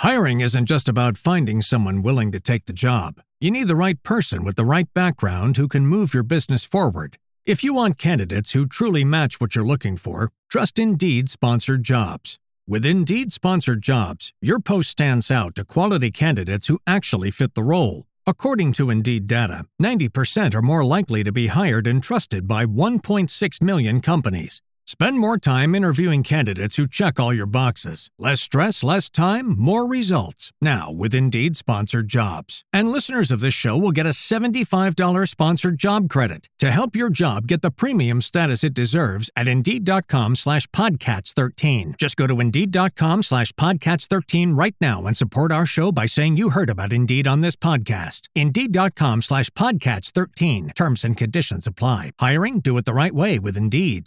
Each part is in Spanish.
Hiring isn't just about finding someone willing to take the job. You need the right person with the right background who can move your business forward. If you want candidates who truly match what you're looking for, trust Indeed Sponsored Jobs. With Indeed Sponsored Jobs, your post stands out to quality candidates who actually fit the role. According to Indeed data, 90% are more likely to be hired and trusted by 1.6 million companies. Spend more time interviewing candidates who check all your boxes. Less stress, less time, more results. Now with Indeed Sponsored Jobs. And listeners of this show will get a $75 sponsored job credit to help your job get the premium status it deserves at Indeed.com/Podcats13. Just go to Indeed.com/Podcats13 right now and support our show by saying you heard about Indeed on this podcast. Indeed.com/Podcats13. Terms and conditions apply. Hiring? Do it the right way with Indeed.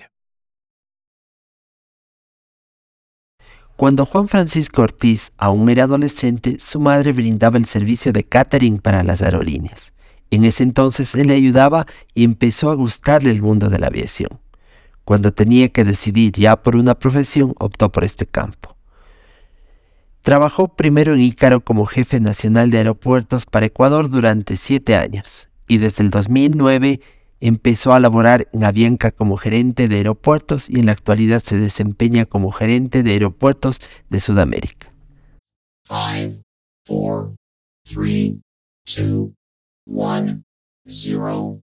Cuando Juan Francisco Ortiz aún era adolescente, su madre brindaba el servicio de catering para las aerolíneas. En ese entonces él le ayudaba y empezó a gustarle el mundo de la aviación. Cuando tenía que decidir ya por una profesión, optó por este campo. Trabajó primero en Ícaro como jefe nacional de aeropuertos para Ecuador durante 7 años y desde el 2009 empezó a laborar en Avianca como gerente de aeropuertos y en la actualidad se desempeña como gerente de aeropuertos de Sudamérica. 5, 4, 3, 2, 1, 0.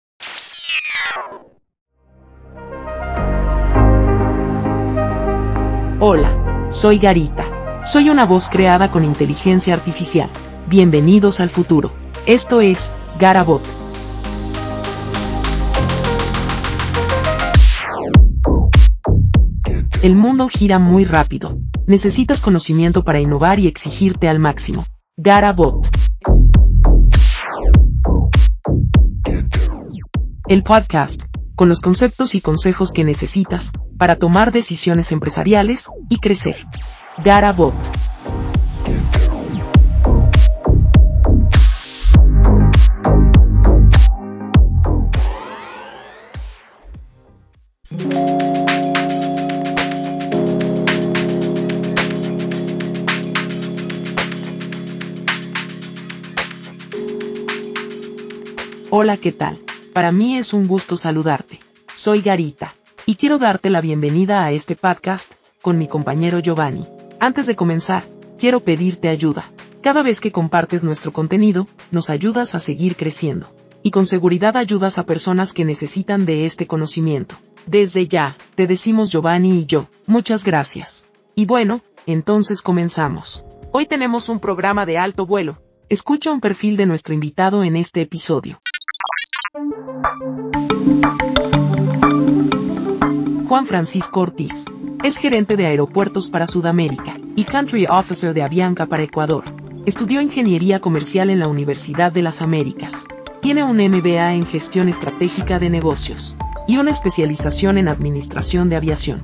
Hola, soy Garita. Soy una voz creada con inteligencia artificial. Bienvenidos al futuro. Esto es Garabot. El mundo gira muy rápido. Necesitas conocimiento para innovar y exigirte al máximo. Garabot. El podcast, con los conceptos y consejos que necesitas para tomar decisiones empresariales y crecer. Garabot. Hola, ¿qué tal? Para mí es un gusto saludarte. Soy Garita, y quiero darte la bienvenida a este podcast, con mi compañero Giovanni. Antes de comenzar, quiero pedirte ayuda. Cada vez que compartes nuestro contenido, nos ayudas a seguir creciendo. Y con seguridad ayudas a personas que necesitan de este conocimiento. Desde ya, te decimos Giovanni y yo, muchas gracias. Y bueno, entonces comenzamos. Hoy tenemos un programa de alto vuelo. Escucha un perfil de nuestro invitado en este episodio. Juan Francisco Ortiz es gerente de aeropuertos para Sudamérica y Country Officer de Avianca para Ecuador. Estudió Ingeniería Comercial en la Universidad de las Américas. Tiene un MBA en Gestión Estratégica de Negocios y una especialización en Administración de Aviación.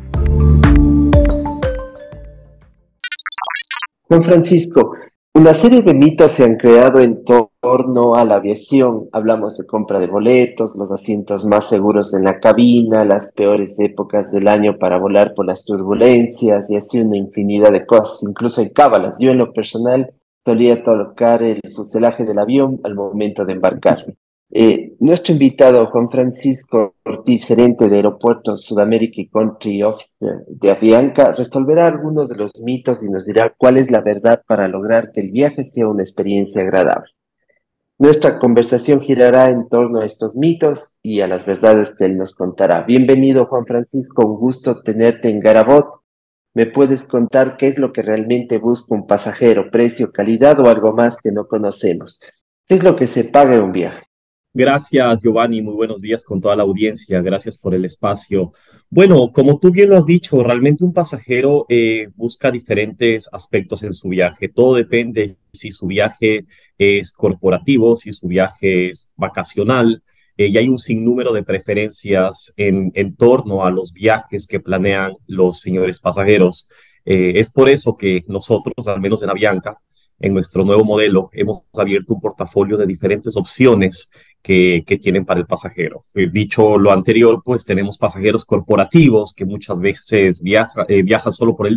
Juan Francisco, una serie de mitos se han creado en torno a la aviación. Hablamos de compra de boletos, los asientos más seguros en la cabina, las peores épocas del año para volar por las turbulencias y así una infinidad de cosas, incluso hay cábalas. Yo en lo personal solía tocar el fuselaje del avión al momento de embarcarme. Nuestro invitado, Juan Francisco Ortiz, gerente de Aeropuertos Sudamérica y Country Officer de Avianca, resolverá algunos de los mitos y nos dirá cuál es la verdad para lograr que el viaje sea una experiencia agradable. Nuestra conversación girará en torno a estos mitos y a las verdades que él nos contará. Bienvenido, Juan Francisco, un gusto tenerte en Garabot. ¿Me puedes contar qué es lo que realmente busca un pasajero? ¿Precio, calidad o algo más que no conocemos? ¿Qué es lo que se paga en un viaje? Gracias, Giovanni. Muy buenos días con toda la audiencia. Gracias por el espacio. Bueno, como tú bien lo has dicho, realmente un pasajero busca diferentes aspectos en su viaje. Todo depende si su viaje es corporativo, si su viaje es vacacional. Y hay un sinnúmero de preferencias en torno a los viajes que planean los señores pasajeros. Es por eso que nosotros, al menos en Avianca, en nuestro nuevo modelo, hemos abierto un portafolio de diferentes opciones que tienen para el pasajero. Dicho lo anterior, pues tenemos pasajeros corporativos que muchas veces viajan solo por el día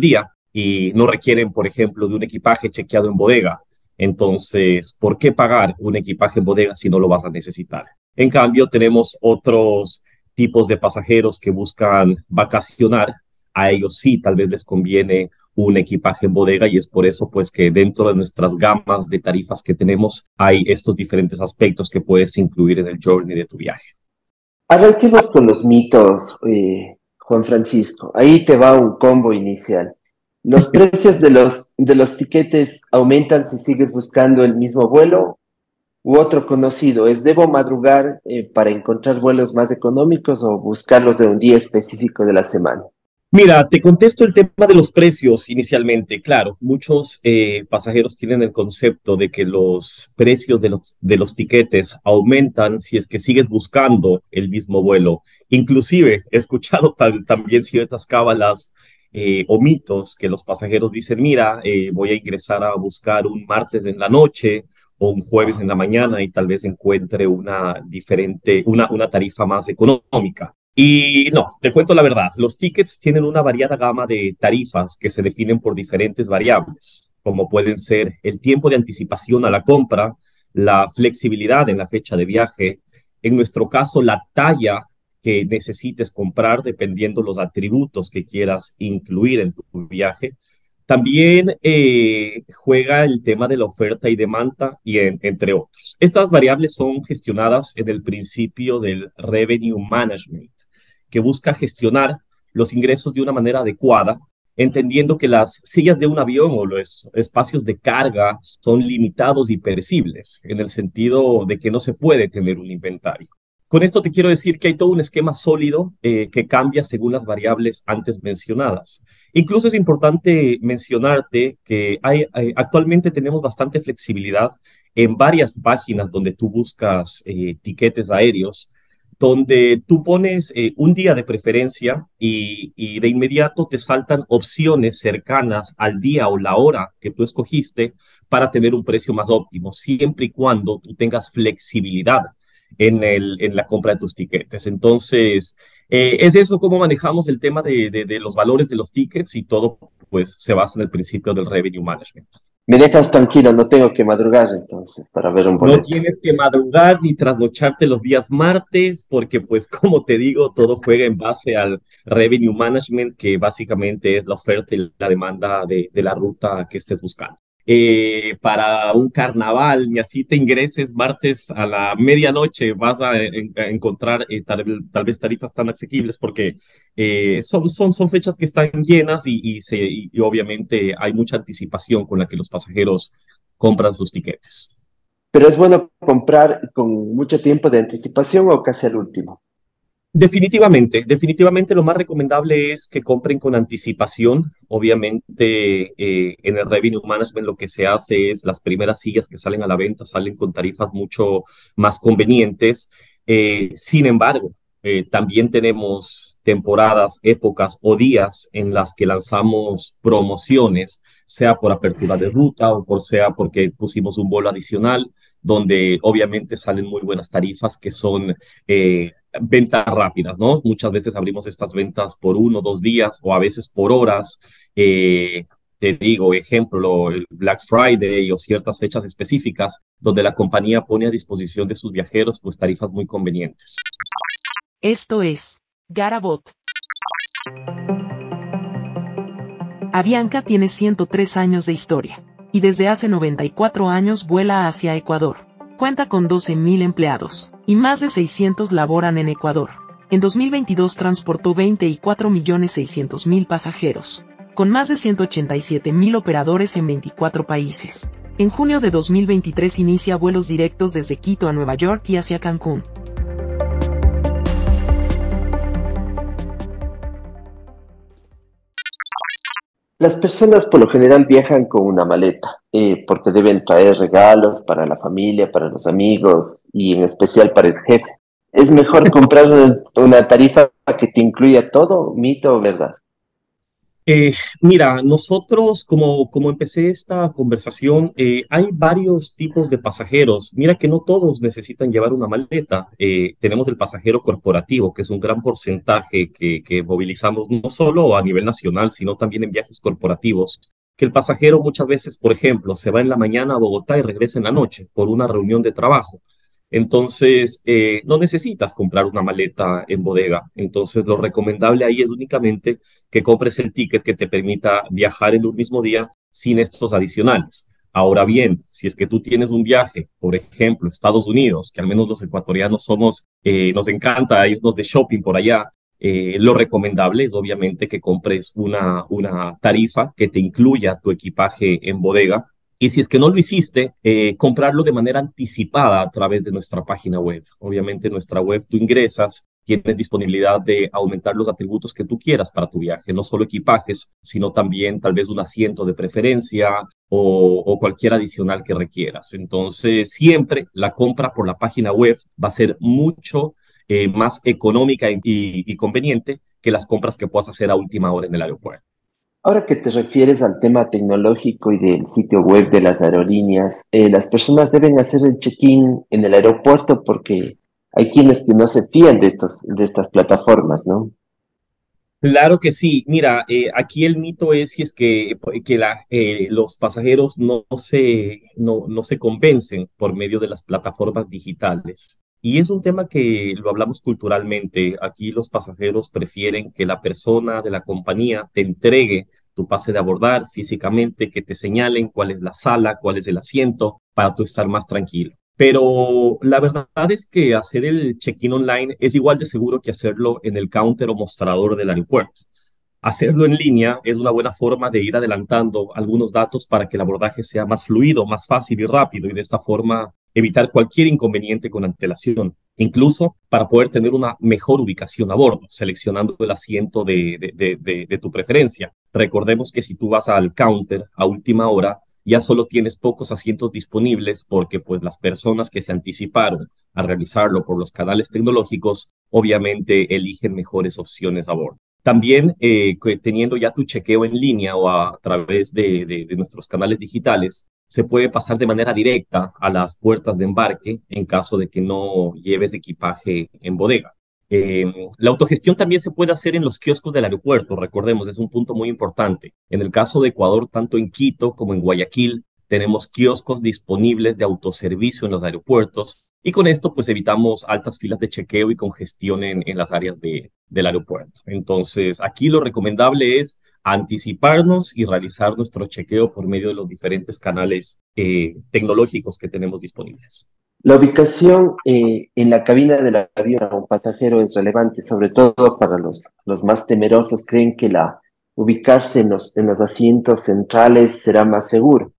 y no requieren, por ejemplo, de un equipaje chequeado en bodega. Entonces, ¿por qué pagar un equipaje en bodega si no lo vas a necesitar? En cambio, tenemos otros tipos de pasajeros que buscan vacacionar. A ellos sí, tal vez les conviene un equipaje en bodega y es por eso pues que dentro de nuestras gamas de tarifas que tenemos hay estos diferentes aspectos que puedes incluir en el journey de tu viaje. Arranquemos con los mitos, Juan Francisco. Ahí te va un combo inicial. ¿Los precios de los tiquetes aumentan si sigues buscando el mismo vuelo? U otro conocido es, ¿debo madrugar para encontrar vuelos más económicos o buscarlos de un día específico de la semana? Mira, te contesto el tema de los precios inicialmente. Claro, muchos pasajeros tienen el concepto de que los precios de los tiquetes aumentan si es que sigues buscando el mismo vuelo. Inclusive he escuchado también ciertas cábalas o mitos que los pasajeros dicen, mira, voy a ingresar a buscar un martes en la noche o un jueves en la mañana y tal vez encuentre una tarifa más económica. Y no, te cuento la verdad, los tickets tienen una variada gama de tarifas que se definen por diferentes variables, como pueden ser el tiempo de anticipación a la compra, la flexibilidad en la fecha de viaje, en nuestro caso la talla que necesites comprar dependiendo los atributos que quieras incluir en tu viaje. También juega el tema de la oferta y demanda, entre otros. Estas variables son gestionadas en el principio del revenue management, que busca gestionar los ingresos de una manera adecuada, entendiendo que las sillas de un avión o los espacios de carga son limitados y perecibles, en el sentido de que no se puede tener un inventario. Con esto te quiero decir que hay todo un esquema sólido que cambia según las variables antes mencionadas. Incluso es importante mencionarte que actualmente tenemos bastante flexibilidad en varias páginas donde tú buscas tiquetes aéreos, donde tú pones un día de preferencia y de inmediato te saltan opciones cercanas al día o la hora que tú escogiste para tener un precio más óptimo, siempre y cuando tú tengas flexibilidad en la compra de tus tiquetes. Entonces, es eso cómo manejamos el tema de los valores de los tickets y todo, pues se basa en el principio del revenue management. Me dejas tranquilo, no tengo que madrugar entonces para ver un No boleto. tienes que madrugar ni trasnocharte los días martes, porque pues como te digo, todo juega en base al revenue management, que básicamente es la oferta y la demanda de la ruta que estés buscando. Para un carnaval, ni así te ingreses martes a la medianoche, vas a encontrar tal vez tarifas tan asequibles porque son fechas que están llenas y obviamente hay mucha anticipación con la que los pasajeros compran sus tiquetes. Pero es bueno comprar con mucho tiempo de anticipación o casi al último. Definitivamente lo más recomendable es que compren con anticipación. Obviamente, en el revenue management lo que se hace es las primeras sillas que salen a la venta salen con tarifas mucho más convenientes. Sin embargo, también tenemos temporadas, épocas o días en las que lanzamos promociones, sea por apertura de ruta o sea porque pusimos un vuelo adicional, donde obviamente salen muy buenas tarifas que son ventas rápidas, ¿no? Muchas veces abrimos estas ventas por 1 o 2 días o a veces por horas. Te digo, ejemplo, el Black Friday o ciertas fechas específicas donde la compañía pone a disposición de sus viajeros pues tarifas muy convenientes. Esto es Garabot. Avianca tiene 103 años de historia y desde hace 94 años vuela hacia Ecuador. Cuenta con 12.000 empleados y más de 600 laboran en Ecuador. En 2022 transportó 24.600.000 pasajeros, con más de 187.000 operadores en 24 países. En junio de 2023 inicia vuelos directos desde Quito a Nueva York y hacia Cancún. Las personas por lo general viajan con una maleta, porque deben traer regalos para la familia, para los amigos y en especial para el jefe. ¿Es mejor comprar una tarifa que te incluya todo, mito o verdad? Eh, Mira, nosotros, como empecé esta conversación, hay varios tipos de pasajeros. Mira que no todos necesitan llevar una maleta. Tenemos el pasajero corporativo, que es un gran porcentaje que movilizamos no solo a nivel nacional, sino también en viajes corporativos. Que el pasajero muchas veces, por ejemplo, se va en la mañana a Bogotá y regresa en la noche por una reunión de trabajo. Entonces, no necesitas comprar una maleta en bodega. Entonces, lo recomendable ahí es únicamente que compres el ticket que te permita viajar en un mismo día sin estos adicionales. Ahora bien, si es que tú tienes un viaje, por ejemplo, Estados Unidos, que al menos los ecuatorianos somos, nos encanta irnos de shopping por allá, lo recomendable es obviamente que compres una tarifa que te incluya tu equipaje en bodega. Y si es que no lo hiciste, comprarlo de manera anticipada a través de nuestra página web. Obviamente en nuestra web tú ingresas, tienes disponibilidad de aumentar los atributos que tú quieras para tu viaje, no solo equipajes, sino también tal vez un asiento de preferencia o cualquier adicional que requieras. Entonces, siempre la compra por la página web va a ser mucho más económica y conveniente que las compras que puedas hacer a última hora en el aeropuerto. Ahora que te refieres al tema tecnológico y del sitio web de las aerolíneas, las personas deben hacer el check-in en el aeropuerto porque hay quienes que no se fían de estas plataformas, ¿no? Claro que sí. Mira, aquí el mito es si es que los pasajeros no se convencen por medio de las plataformas digitales. Y es un tema que lo hablamos culturalmente. Aquí los pasajeros prefieren que la persona de la compañía te entregue tu pase de abordar físicamente, que te señalen cuál es la sala, cuál es el asiento, para tú estar más tranquilo. Pero la verdad es que hacer el check-in online es igual de seguro que hacerlo en el counter o mostrador del aeropuerto. Hacerlo en línea es una buena forma de ir adelantando algunos datos para que el abordaje sea más fluido, más fácil y rápido y de esta forma evitar cualquier inconveniente con antelación, incluso para poder tener una mejor ubicación a bordo, seleccionando el asiento de tu preferencia. Recordemos que si tú vas al counter a última hora, ya solo tienes pocos asientos disponibles porque pues las personas que se anticiparon a realizarlo por los canales tecnológicos obviamente eligen mejores opciones a bordo. También teniendo ya tu chequeo en línea o a través de nuestros canales digitales, se puede pasar de manera directa a las puertas de embarque en caso de que no lleves equipaje en bodega. La autogestión también se puede hacer en los kioscos del aeropuerto, recordemos, es un punto muy importante. En el caso de Ecuador, tanto en Quito como en Guayaquil, tenemos kioscos disponibles de autoservicio en los aeropuertos y con esto pues evitamos altas filas de chequeo y congestión en las áreas del aeropuerto. Entonces, aquí lo recomendable es anticiparnos y realizar nuestro chequeo por medio de los diferentes canales tecnológicos que tenemos disponibles. La ubicación en la cabina del avión a un pasajero es relevante, sobre todo para los más temerosos. Creen que ubicarse en los asientos centrales será más seguro.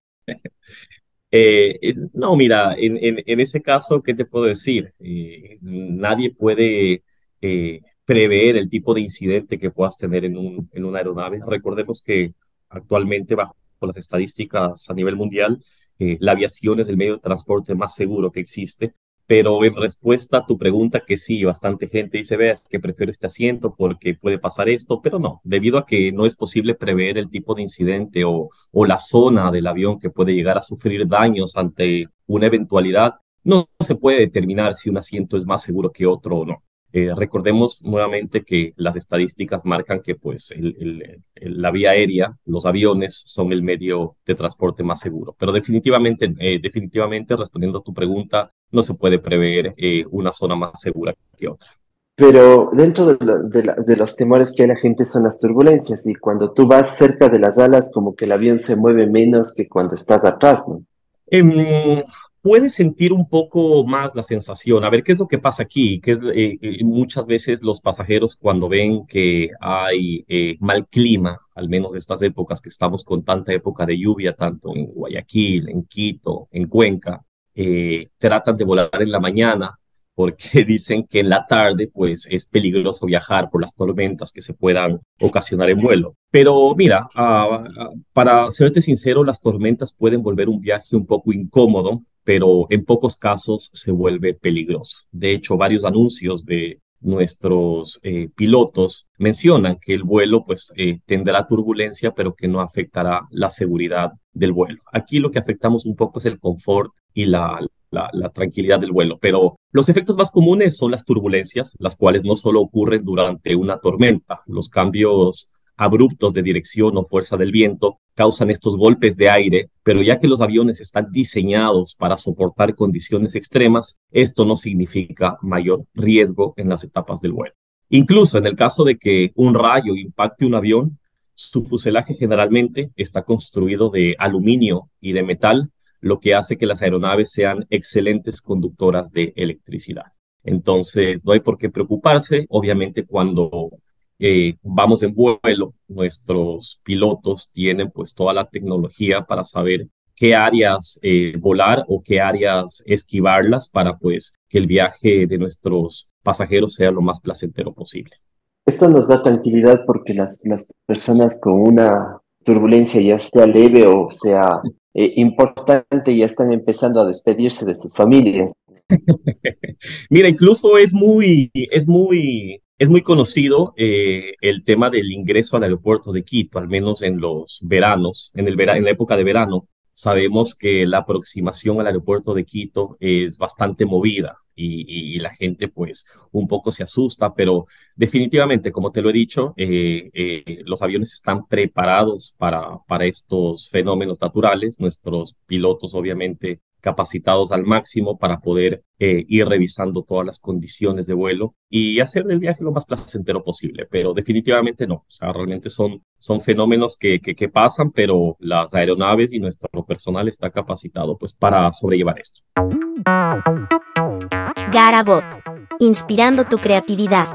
No, mira, en ese caso, ¿qué te puedo decir? Nadie puede prever el tipo de incidente que puedas tener en una aeronave. Recordemos que actualmente, bajo las estadísticas a nivel mundial, la aviación es el medio de transporte más seguro que existe. Pero en respuesta a tu pregunta, que sí, bastante gente dice, veas que prefiero este asiento porque puede pasar esto, pero no, debido a que no es posible prever el tipo de incidente o la zona del avión que puede llegar a sufrir daños ante una eventualidad, no se puede determinar si un asiento es más seguro que otro o no. Recordemos nuevamente que las estadísticas marcan que pues la vía aérea, los aviones son el medio de transporte más seguro. Pero definitivamente respondiendo a tu pregunta, no se puede prever una zona más segura que otra. Pero dentro de los temores que hay la gente son las turbulencias y cuando tú vas cerca de las alas como que el avión se mueve menos que cuando estás atrás, ¿no? Em, Puedes sentir un poco más la sensación. A ver, ¿qué es lo que pasa aquí? Muchas veces los pasajeros cuando ven que hay mal clima, al menos estas épocas que estamos con tanta época de lluvia, tanto en Guayaquil, en Quito, en Cuenca, tratan de volar en la mañana porque dicen que en la tarde pues es peligroso viajar por las tormentas que se puedan ocasionar en vuelo. Pero mira, para serte sincero, las tormentas pueden volver un viaje un poco incómodo, pero en pocos casos se vuelve peligroso. De hecho, varios anuncios nuestros pilotos mencionan que el vuelo pues tendrá turbulencia, pero que no afectará la seguridad del vuelo. Aquí lo que afectamos un poco es el confort y la tranquilidad del vuelo, pero los efectos más comunes son las turbulencias, las cuales no solo ocurren durante una tormenta. Los cambios abruptos de dirección o fuerza del viento causan estos golpes de aire, pero ya que los aviones están diseñados para soportar condiciones extremas, esto no significa mayor riesgo en las etapas del vuelo. Incluso en el caso de que un rayo impacte un avión, su fuselaje generalmente está construido de aluminio y de metal, lo que hace que las aeronaves sean excelentes conductoras de electricidad. Entonces, no hay por qué preocuparse. Obviamente, cuando vamos en vuelo, nuestros pilotos tienen pues toda la tecnología para saber qué áreas volar o qué áreas esquivarlas para pues que el viaje de nuestros pasajeros sea lo más placentero posible. Esto nos da tranquilidad porque las personas con una turbulencia, ya sea leve o sea importante, ya están empezando a despedirse de sus familias. Mira, incluso es muy conocido el tema del ingreso al aeropuerto de Quito, al menos en los veranos, en la época de verano. Sabemos que la aproximación al aeropuerto de Quito es bastante movida y la gente pues un poco se asusta, pero definitivamente, como te lo he dicho, los aviones están preparados para estos fenómenos naturales. Nuestros pilotos obviamente capacitados al máximo para poder ir revisando todas las condiciones de vuelo y hacer del viaje lo más placentero posible, pero definitivamente no, o sea, realmente son fenómenos que pasan, pero las aeronaves y nuestro personal está capacitado pues para sobrellevar esto. Garabot, inspirando tu creatividad.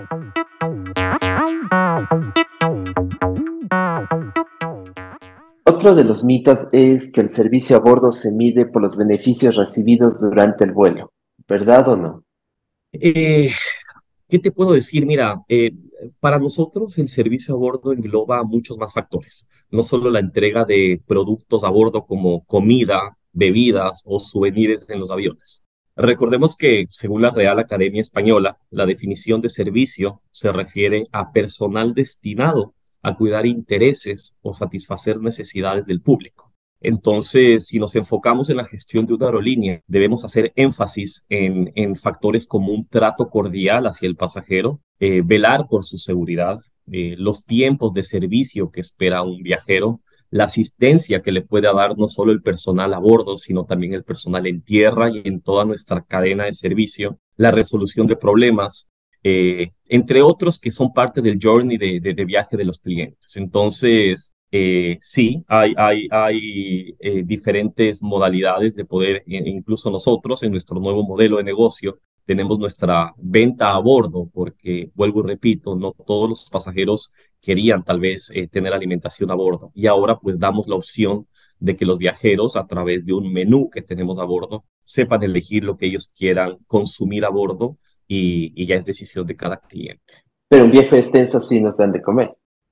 Otro de los mitos es que el servicio a bordo se mide por los beneficios recibidos durante el vuelo, ¿verdad o no? Eh, ¿Qué te puedo decir? Mira, para nosotros el servicio a bordo engloba muchos más factores, no solo la entrega de productos a bordo como comida, bebidas o souvenirs en los aviones. Recordemos que, según la Real Academia Española, la definición de servicio se refiere a personal destinado a cuidar intereses o satisfacer necesidades del público. Entonces, si nos enfocamos en la gestión de una aerolínea, debemos hacer énfasis en factores como un trato cordial hacia el pasajero, velar por su seguridad, los tiempos de servicio que espera un viajero, la asistencia que le puede dar no solo el personal a bordo, sino también el personal en tierra y en toda nuestra cadena de servicio, la resolución de problemas, entre otros que son parte del journey de viaje de los clientes. Entonces, sí, hay diferentes modalidades de poder, incluso nosotros en nuestro nuevo modelo de negocio, tenemos nuestra venta a bordo, porque vuelvo y repito, no todos los pasajeros querían tal vez tener alimentación a bordo. Y ahora pues damos la opción de que los viajeros a través de un menú que tenemos a bordo sepan elegir lo que ellos quieran consumir a bordo y ya es decisión de cada cliente. Pero un viaje extenso sí nos dan de comer.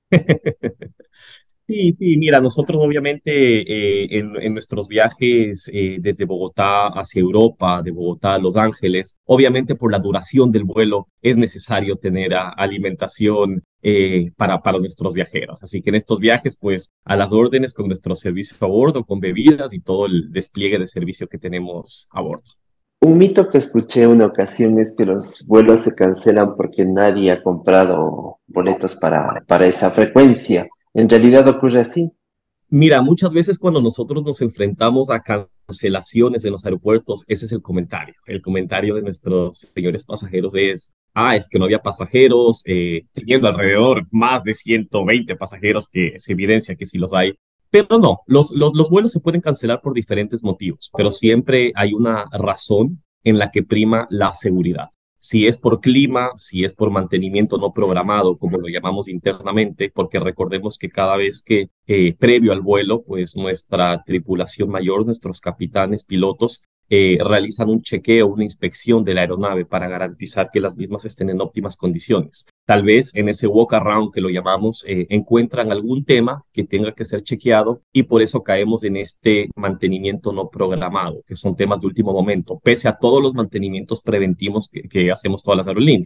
Sí, sí, mira, nosotros obviamente en nuestros viajes desde Bogotá hacia Europa, de Bogotá a Los Ángeles, obviamente por la duración del vuelo es necesario tener alimentación para nuestros viajeros. Así que en estos viajes, pues a las órdenes con nuestro servicio a bordo, con bebidas y todo el despliegue de servicio que tenemos a bordo. Un mito que escuché una ocasión es que los vuelos se cancelan porque nadie ha comprado boletos para esa frecuencia. ¿En realidad ocurre así? Mira, muchas veces cuando nosotros nos enfrentamos a cancelaciones en los aeropuertos, ese es el comentario. El comentario de nuestros señores pasajeros es que no había pasajeros, teniendo alrededor más de 120 pasajeros que se evidencia que sí los hay. Pero no, los vuelos se pueden cancelar por diferentes motivos, pero siempre hay una razón en la que prima la seguridad. Si es por clima, si es por mantenimiento no programado, como lo llamamos internamente, porque recordemos que cada vez que previo al vuelo, pues nuestra tripulación mayor, nuestros capitanes, pilotos, realizan un chequeo, una inspección de la aeronave para garantizar que las mismas estén en óptimas condiciones. Tal vez en ese walk around que lo llamamos, encuentran algún tema que tenga que ser chequeado y por eso caemos en este mantenimiento no programado, que son temas de último momento, pese a todos los mantenimientos preventivos que hacemos todas las aerolíneas.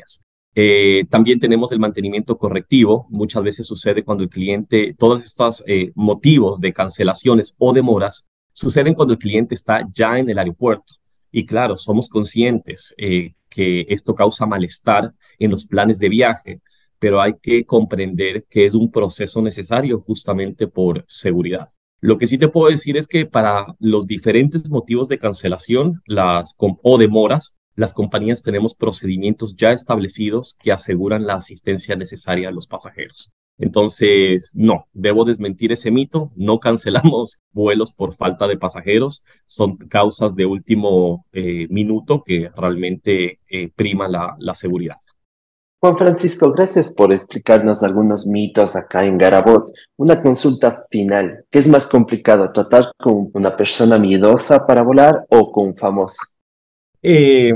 También tenemos el mantenimiento correctivo. Muchas veces sucede cuando el cliente, todos estos motivos de cancelaciones o demoras suceden cuando el cliente está ya en el aeropuerto. Y claro, somos conscientes que esto causa malestar en los planes de viaje, pero hay que comprender que es un proceso necesario justamente por seguridad. Lo que sí te puedo decir es que para los diferentes motivos de cancelación o demoras, las compañías tenemos procedimientos ya establecidos que aseguran la asistencia necesaria a los pasajeros. Entonces, no, debo desmentir ese mito. No cancelamos vuelos por falta de pasajeros. Son causas de último minuto que realmente prima la seguridad. Juan Francisco, gracias por explicarnos algunos mitos acá en Garabot. Una consulta final. ¿Qué es más complicado, tratar con una persona miedosa para volar o con un famoso? Eh,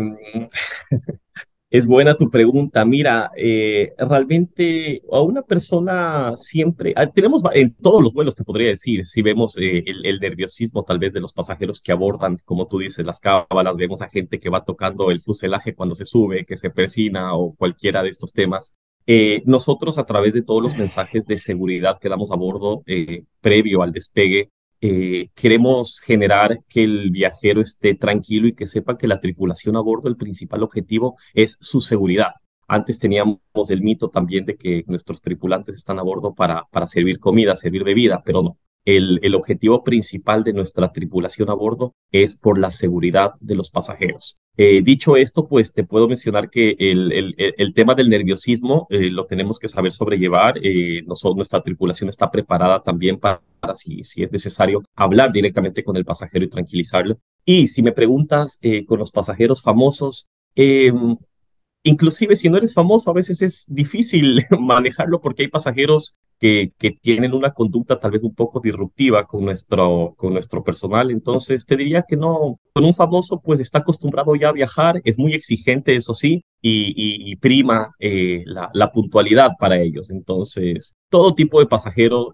Es buena tu pregunta. Mira, realmente a una persona siempre, tenemos en todos los vuelos, te podría decir, si vemos el nerviosismo tal vez de los pasajeros que abordan, como tú dices, las cábalas, vemos a gente que va tocando el fuselaje cuando se sube, que se persina o cualquiera de estos temas. Nosotros a través de todos los mensajes de seguridad que damos a bordo previo al despegue, queremos generar que el viajero esté tranquilo y que sepa que la tripulación a bordo, el principal objetivo es su seguridad. Antes teníamos el mito también de que nuestros tripulantes están a bordo para servir comida, servir bebida, pero no. El objetivo principal de nuestra tripulación a bordo es por la seguridad de los pasajeros. Dicho esto, pues te puedo mencionar que el tema del nerviosismo lo tenemos que saber sobrellevar. Nuestra tripulación está preparada también para si es necesario hablar directamente con el pasajero y tranquilizarlo. Y si me preguntas con los pasajeros famosos, inclusive si no eres famoso, a veces es difícil manejarlo porque hay pasajeros que tienen una conducta tal vez un poco disruptiva con nuestro personal. Entonces, te diría que no, con un famoso pues está acostumbrado ya a viajar, es muy exigente, eso sí, y prima la puntualidad para ellos. Entonces, todo tipo de pasajero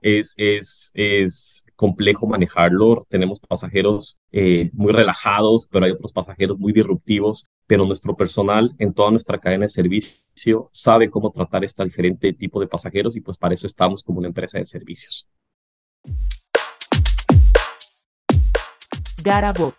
es complejo manejarlo. Tenemos pasajeros muy relajados, pero hay otros pasajeros muy disruptivos, pero nuestro personal en toda nuestra cadena de servicio sabe cómo tratar este diferente tipo de pasajeros y pues para eso estamos como una empresa de servicios. Garabot.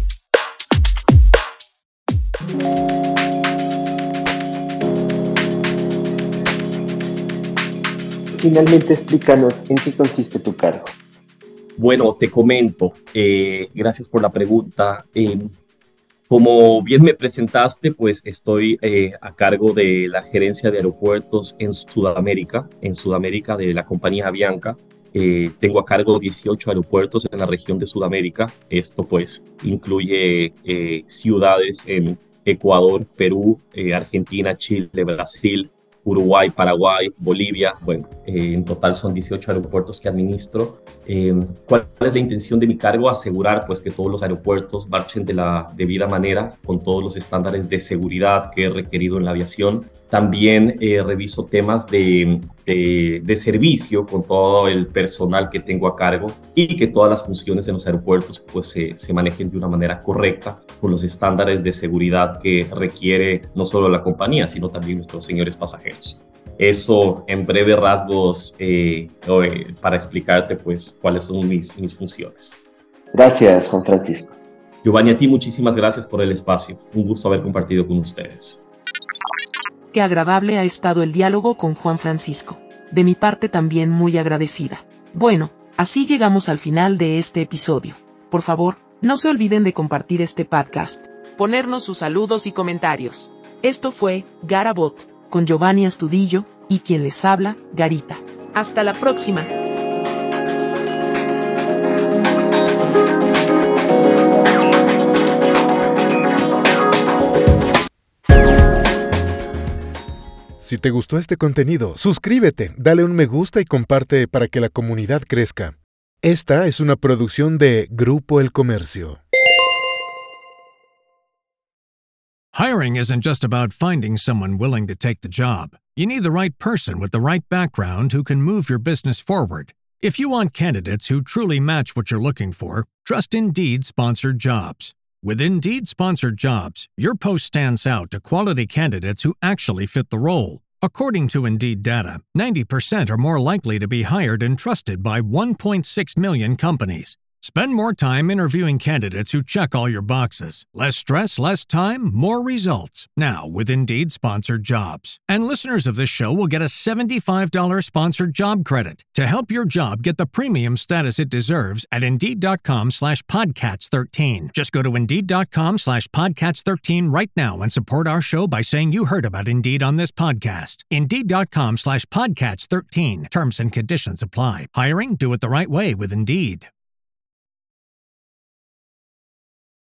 Finalmente, explícanos en qué consiste tu cargo. Bueno, te comento, gracias por la pregunta. Como bien me presentaste, pues estoy a cargo de la gerencia de aeropuertos en Sudamérica de la compañía Avianca. Tengo a cargo 18 aeropuertos en la región de Sudamérica. Esto pues incluye ciudades en Ecuador, Perú, Argentina, Chile, Brasil, Uruguay, Paraguay, Bolivia. Bueno, en total son 18 aeropuertos que administro. ¿Cuál es la intención de mi cargo? Asegurar pues que todos los aeropuertos marchen de la debida manera con todos los estándares de seguridad que he requerido en la aviación. También reviso temas de servicio con todo el personal que tengo a cargo y que todas las funciones en los aeropuertos pues se manejen de una manera correcta con los estándares de seguridad que requiere no solo la compañía, sino también nuestros señores pasajeros. Eso en breves rasgos para explicarte pues cuáles son mis funciones. Gracias, Juan Francisco. Giovanni, a ti muchísimas gracias por el espacio. Un gusto haber compartido con ustedes. Qué agradable ha estado el diálogo con Juan Francisco. De mi parte también muy agradecida. Bueno, así llegamos al final de este episodio. Por favor, no se olviden de compartir este podcast, ponernos sus saludos y comentarios. Esto fue Garabot, con Giovanni Astudillo, y quien les habla, Garita. Hasta la próxima. Si te gustó este contenido, suscríbete, dale un me gusta y comparte para que la comunidad crezca. Esta es una producción de Grupo El Comercio. Hiring isn't just about finding someone willing to take the job. You need the right person with the right background who can move your business forward. If you want candidates who truly match what you're looking for, trust Indeed sponsored jobs. With Indeed sponsored jobs, your post stands out to quality candidates who actually fit the role. According to Indeed data, 90% are more likely to be hired and trusted by 1.6 million companies. Spend more time interviewing candidates who check all your boxes. Less stress, less time, more results. Now, with Indeed sponsored jobs. And listeners of this show will get a $75 sponsored job credit to help your job get the premium status it deserves at Indeed.com/Podcats13. Just go to Indeed.com/Podcats13 right now and support our show by saying you heard about Indeed on this podcast. Indeed.com/Podcats13. Terms and conditions apply. Hiring? Do it the right way with Indeed.